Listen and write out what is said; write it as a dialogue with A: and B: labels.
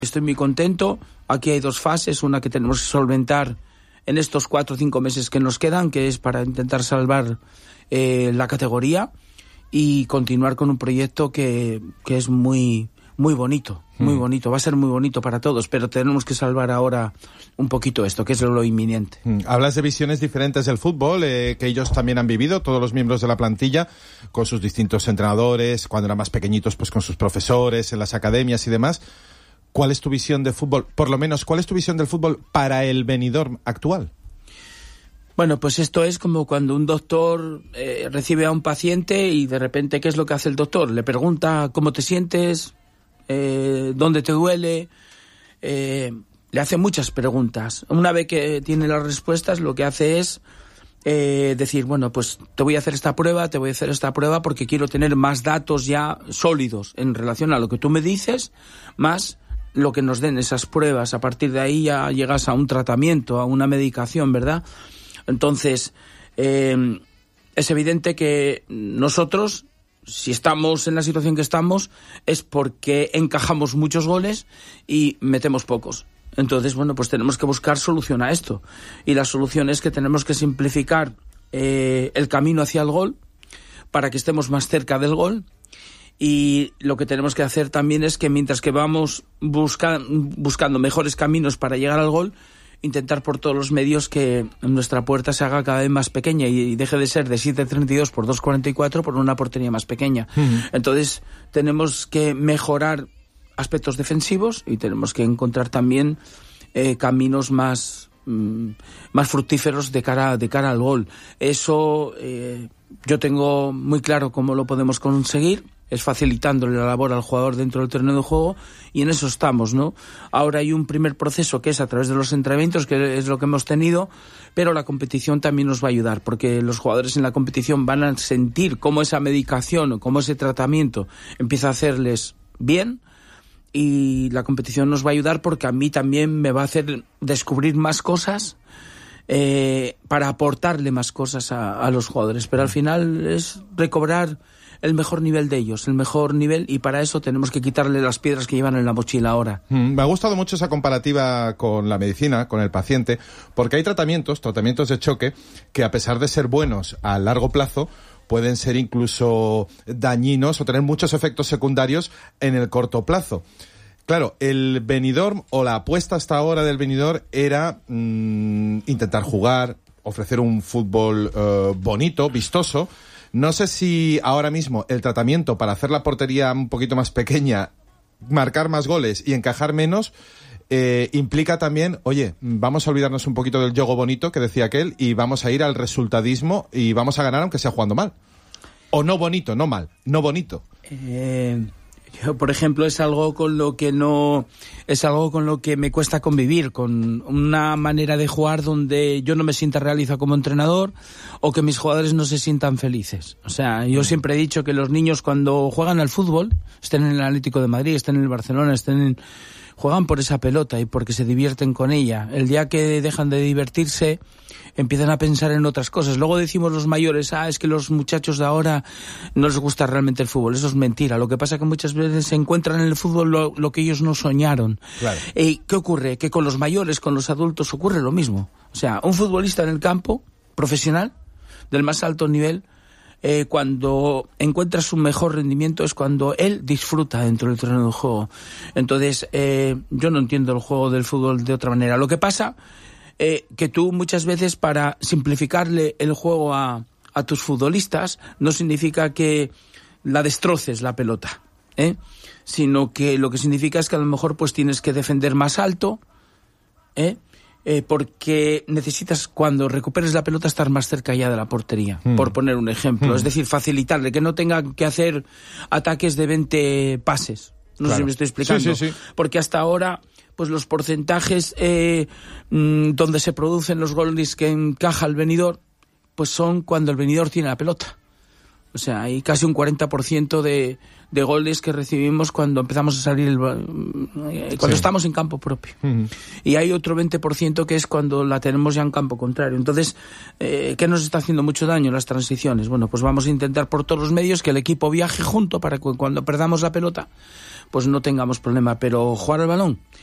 A: Estoy muy contento. Aquí hay 2 fases, una que tenemos que solventar en estos 4 o 5 meses que nos quedan, que es para intentar salvar la categoría y continuar con un proyecto que es muy bonito, muy bonito. Va a ser muy bonito para todos, pero tenemos que salvar ahora un poquito esto, que es lo inminente.
B: Hablas de visiones diferentes del fútbol, que ellos también han vivido, todos los miembros de la plantilla, con sus distintos entrenadores, cuando eran más pequeñitos, pues con sus profesores, en las academias y demás. ¿Cuál es tu visión de fútbol? Por lo menos, ¿cuál es tu visión del fútbol para el Benidorm actual?
A: Bueno, pues esto es como cuando un doctor recibe a un paciente y de repente, ¿qué es lo que hace el doctor? Le pregunta cómo te sientes, dónde te duele, le hace muchas preguntas. Una vez que tiene las respuestas, lo que hace es decir, bueno, pues te voy a hacer esta prueba porque quiero tener más datos ya sólidos en relación a lo que tú me dices, más lo que nos den esas pruebas. A partir de ahí ya llegas a un tratamiento, a una medicación, ¿verdad? Entonces, es evidente que nosotros, si estamos en la situación que estamos, es porque encajamos muchos goles y metemos pocos. Entonces, bueno, pues tenemos que buscar solución a esto. Y la solución es que tenemos que simplificar el camino hacia el gol para que estemos más cerca del gol. Y lo que tenemos que hacer también es que mientras que vamos buscando mejores caminos para llegar al gol, intentar por todos los medios que nuestra puerta se haga cada vez más pequeña y deje de ser de 7,32 por 2,44 por una portería más pequeña. Entonces tenemos que mejorar aspectos defensivos y tenemos que encontrar también caminos más fructíferos de cara al gol. Eso yo tengo muy claro cómo lo podemos conseguir. Es facilitándole la labor al jugador dentro del terreno de juego y en eso estamos, ¿no? Ahora hay un primer proceso que es a través de los entrenamientos, que es lo que hemos tenido, pero la competición también nos va a ayudar, porque los jugadores en la competición van a sentir cómo esa medicación o cómo ese tratamiento empieza a hacerles bien, y la competición nos va a ayudar porque a mí también me va a hacer descubrir más cosas para aportarle más cosas a los jugadores, pero al final es recobrar el mejor nivel de ellos, el mejor nivel, y para eso tenemos que quitarle las piedras que llevan en la mochila ahora.
B: Me ha gustado mucho esa comparativa con la medicina, con el paciente, porque hay tratamientos de choque, que a pesar de ser buenos a largo plazo, pueden ser incluso dañinos o tener muchos efectos secundarios en el corto plazo. Claro, el Benidorm, o la apuesta hasta ahora del Benidorm, era intentar jugar, ofrecer un fútbol bonito, vistoso. No sé si ahora mismo el tratamiento para hacer la portería un poquito más pequeña, marcar más goles y encajar menos, implica también, oye, vamos a olvidarnos un poquito del juego bonito que decía aquel y vamos a ir al resultadismo y vamos a ganar aunque sea jugando mal. O no bonito, no mal, no bonito.
A: Yo, por ejemplo, es algo con lo que me cuesta convivir, con una manera de jugar donde yo no me sienta realizado como entrenador o que mis jugadores no se sientan felices. O sea, yo siempre he dicho que los niños cuando juegan al fútbol, estén en el Atlético de Madrid, estén en el Barcelona, juegan por esa pelota y porque se divierten con ella. El día que dejan de divertirse, empiezan a pensar en otras cosas. Luego decimos los mayores, es que los muchachos de ahora no les gusta realmente el fútbol. Eso es mentira. Lo que pasa es que muchas veces se encuentran en el fútbol lo que ellos no soñaron.
B: Claro.
A: ¿Qué ocurre? Que con los mayores, con los adultos, ocurre lo mismo. O sea, un futbolista en el campo, profesional, del más alto nivel, cuando encuentra su mejor rendimiento es cuando él disfruta dentro del terreno del juego. Entonces, yo no entiendo el juego del fútbol de otra manera. Lo que pasa que tú muchas veces, para simplificarle el juego a tus futbolistas, no significa que la destroces la pelota, sino que lo que significa es que a lo mejor pues tienes que defender más alto, porque necesitas, cuando recuperes la pelota, estar más cerca ya de la portería, por poner un ejemplo. Es decir, facilitarle, que no tenga que hacer ataques de 20 pases. No sé si me estoy explicando.
B: Sí.
A: Porque hasta ahora, pues los porcentajes donde se producen los goles que encaja el Benidorm, pues son cuando el Benidorm tiene la pelota. O sea, hay casi un 40% de de goles que recibimos cuando empezamos a salir cuando estamos en campo propio. Y hay otro 20% que es cuando la tenemos ya en campo contrario. Entonces, ¿qué nos está haciendo mucho daño? Las transiciones. Bueno, pues vamos a intentar por todos los medios que el equipo viaje junto para que cuando perdamos la pelota pues no tengamos problema, pero jugar al balón